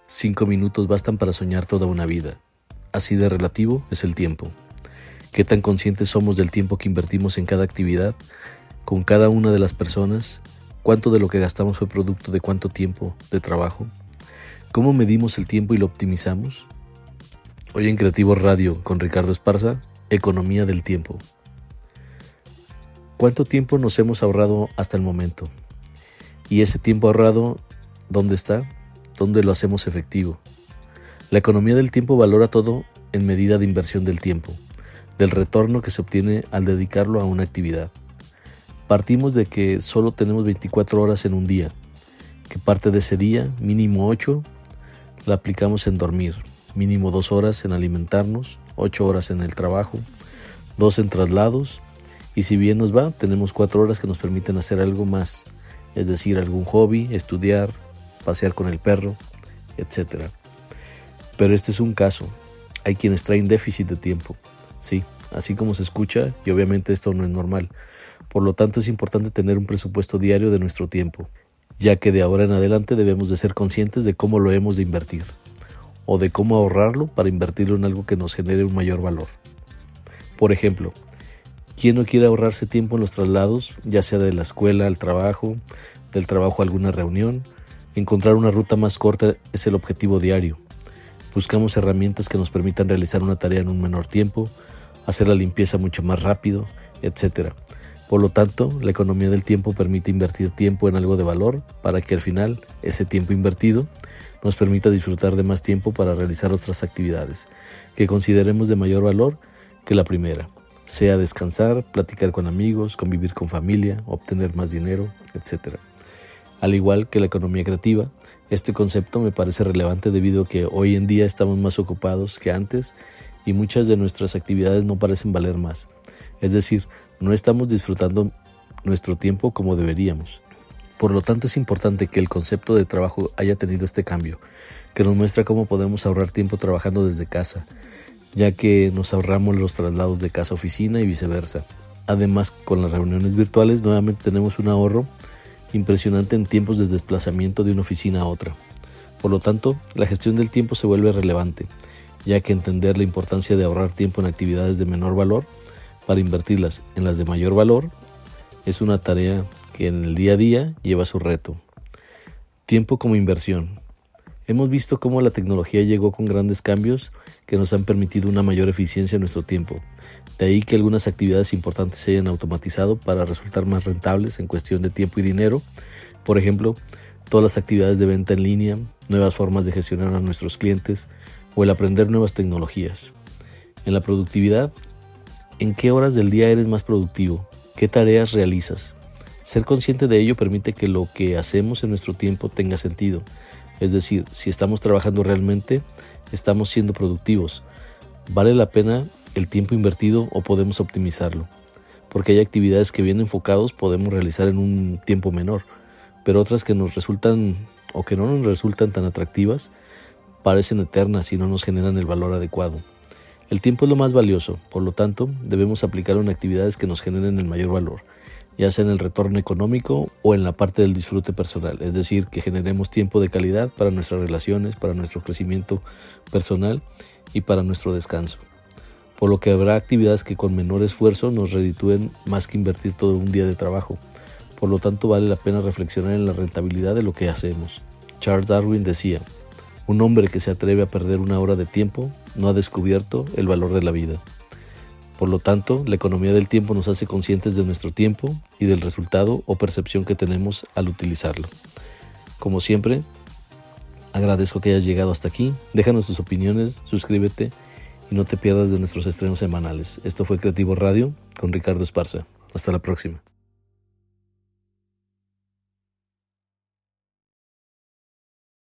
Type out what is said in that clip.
5 minutos bastan para soñar toda una vida. Así de relativo es el tiempo. ¿Qué tan conscientes somos del tiempo que invertimos en cada actividad, con cada una de las personas? ¿Cuánto de lo que gastamos fue producto de cuánto tiempo de trabajo? ¿Cómo medimos el tiempo y lo optimizamos? Hoy en Creativo Radio con Ricardo Esparza, Economía del Tiempo. ¿Cuánto tiempo nos hemos ahorrado hasta el momento? ¿Y ese tiempo ahorrado, dónde está? ¿Dónde lo hacemos efectivo? La economía del tiempo valora todo en medida de inversión del tiempo, del retorno que se obtiene al dedicarlo a una actividad. Partimos de que solo tenemos 24 horas en un día, que parte de ese día, mínimo 8, la aplicamos en dormir, mínimo 2 horas en alimentarnos, 8 horas en el trabajo, 2 en traslados, y si bien nos va, tenemos 4 horas que nos permiten hacer algo más, es decir, algún hobby, estudiar, pasear con el perro, etc. Pero este es un caso. Hay quienes traen déficit de tiempo. Sí, así como se escucha, y obviamente esto no es normal. Por lo tanto, es importante tener un presupuesto diario de nuestro tiempo, ya que de ahora en adelante debemos de ser conscientes de cómo lo hemos de invertir, o de cómo ahorrarlo para invertirlo en algo que nos genere un mayor valor. Por ejemplo, ¿quién no quiere ahorrarse tiempo en los traslados, ya sea de la escuela al trabajo, del trabajo a alguna reunión? Encontrar una ruta más corta es el objetivo diario. Buscamos herramientas que nos permitan realizar una tarea en un menor tiempo, hacer la limpieza mucho más rápido, etc. Por lo tanto, la economía del tiempo permite invertir tiempo en algo de valor para que al final, ese tiempo invertido, nos permita disfrutar de más tiempo para realizar otras actividades que consideremos de mayor valor que la primera, sea descansar, platicar con amigos, convivir con familia, obtener más dinero, etc. Al igual que la economía creativa, este concepto me parece relevante debido a que hoy en día estamos más ocupados que antes y muchas de nuestras actividades no parecen valer más. Es decir, no estamos disfrutando nuestro tiempo como deberíamos. Por lo tanto, es importante que el concepto de trabajo haya tenido este cambio, que nos muestra cómo podemos ahorrar tiempo trabajando desde casa, ya que nos ahorramos los traslados de casa a oficina y viceversa. Además, con las reuniones virtuales nuevamente tenemos un ahorro impresionante en tiempos de desplazamiento de una oficina a otra. Por lo tanto, la gestión del tiempo se vuelve relevante, ya que entender la importancia de ahorrar tiempo en actividades de menor valor para invertirlas en las de mayor valor es una tarea que en el día a día lleva su reto. Tiempo como inversión. Hemos visto cómo la tecnología llegó con grandes cambios que nos han permitido una mayor eficiencia en nuestro tiempo. De ahí que algunas actividades importantes se hayan automatizado para resultar más rentables en cuestión de tiempo y dinero. Por ejemplo, todas las actividades de venta en línea, nuevas formas de gestionar a nuestros clientes o el aprender nuevas tecnologías. En la productividad, ¿en qué horas del día eres más productivo? ¿Qué tareas realizas? Ser consciente de ello permite que lo que hacemos en nuestro tiempo tenga sentido. Es decir, si estamos trabajando realmente, estamos siendo productivos. ¿Vale la pena el tiempo invertido o podemos optimizarlo? Porque hay actividades que bien enfocados podemos realizar en un tiempo menor, pero otras que nos resultan o que no nos resultan tan atractivas parecen eternas y no nos generan el valor adecuado. El tiempo es lo más valioso, por lo tanto, debemos aplicarlo en actividades que nos generen el mayor valor, ya sea en el retorno económico o en la parte del disfrute personal, es decir, que generemos tiempo de calidad para nuestras relaciones, para nuestro crecimiento personal y para nuestro descanso. Por lo que habrá actividades que con menor esfuerzo nos reditúen más que invertir todo un día de trabajo. Por lo tanto, vale la pena reflexionar en la rentabilidad de lo que hacemos. Charles Darwin decía: un hombre que se atreve a perder una hora de tiempo no ha descubierto el valor de la vida. Por lo tanto, la economía del tiempo nos hace conscientes de nuestro tiempo y del resultado o percepción que tenemos al utilizarlo. Como siempre, agradezco que hayas llegado hasta aquí. Déjanos tus opiniones, suscríbete y no te pierdas de nuestros estrenos semanales. Esto fue Creativo Radio con Ricardo Esparza. Hasta la próxima.